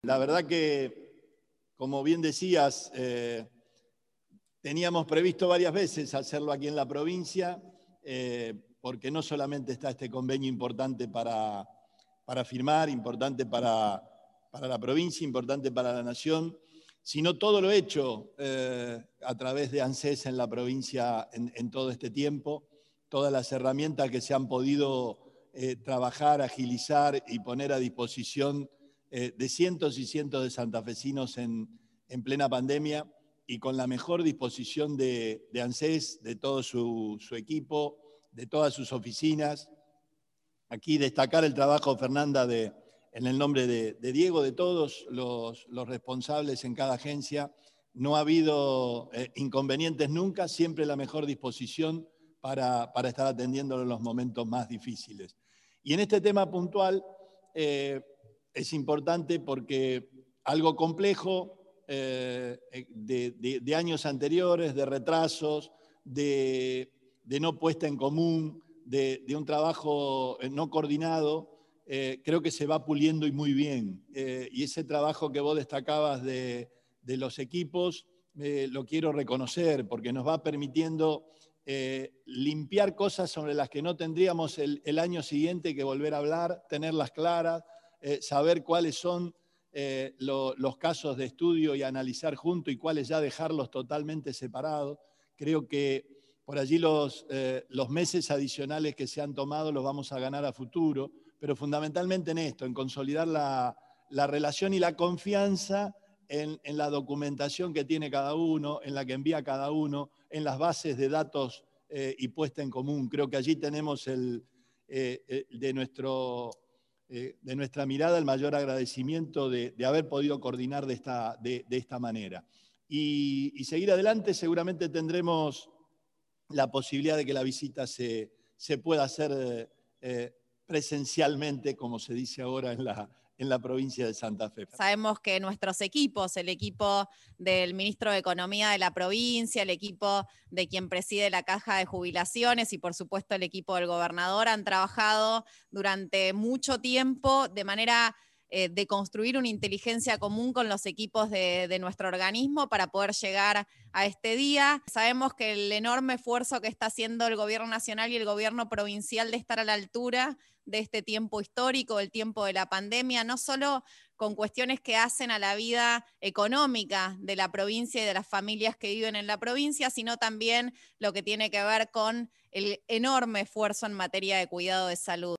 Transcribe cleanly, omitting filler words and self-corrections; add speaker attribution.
Speaker 1: La verdad que, como bien decías, teníamos previsto varias veces hacerlo aquí en la provincia, porque no solamente está este convenio importante para firmar, importante para la provincia, importante para la nación, sino todo lo hecho a través de ANSES en la provincia en todo este tiempo, todas las herramientas que se han podido trabajar, agilizar y poner a disposición de cientos y cientos de santafesinos en plena pandemia y con la mejor disposición de ANSES, de todo su equipo, de todas sus oficinas. Aquí destacar el trabajo, Fernanda, en el nombre de Diego, de todos los responsables en cada agencia. No ha habido inconvenientes nunca, siempre la mejor disposición para estar atendiéndolo en los momentos más difíciles. Y en este tema puntual es importante porque algo complejo de años anteriores, de retrasos, de no puesta en común, de un trabajo no coordinado, creo que se va puliendo y muy bien. Y ese trabajo que vos destacabas de los equipos, lo quiero reconocer porque nos va permitiendo limpiar cosas sobre las que no tendríamos el año siguiente que volver a hablar, tenerlas claras, saber cuáles son los casos de estudio y analizar juntos y cuáles ya dejarlos totalmente separados. Creo que por allí los meses adicionales que se han tomado los vamos a ganar a futuro, pero fundamentalmente en esto, en consolidar la relación y la confianza en la documentación que tiene cada uno, en la que envía cada uno, en las bases de datos y puesta en común. Creo que allí tenemos de nuestra mirada el mayor agradecimiento de haber podido coordinar de esta manera. Y seguir adelante, seguramente tendremos la posibilidad de que la visita se pueda hacer presencialmente, como se dice ahora en la provincia de Santa Fe.
Speaker 2: Sabemos que nuestros equipos, el equipo del ministro de Economía de la provincia, el equipo de quien preside la Caja de Jubilaciones y por supuesto el equipo del gobernador han trabajado durante mucho tiempo de manera de construir una inteligencia común con los equipos de nuestro organismo para poder llegar a este día. Sabemos que el enorme esfuerzo que está haciendo el gobierno nacional y el gobierno provincial de estar a la altura de este tiempo histórico, el tiempo de la pandemia, no solo con cuestiones que hacen a la vida económica de la provincia y de las familias que viven en la provincia, sino también lo que tiene que ver con el enorme esfuerzo en materia de cuidado de salud.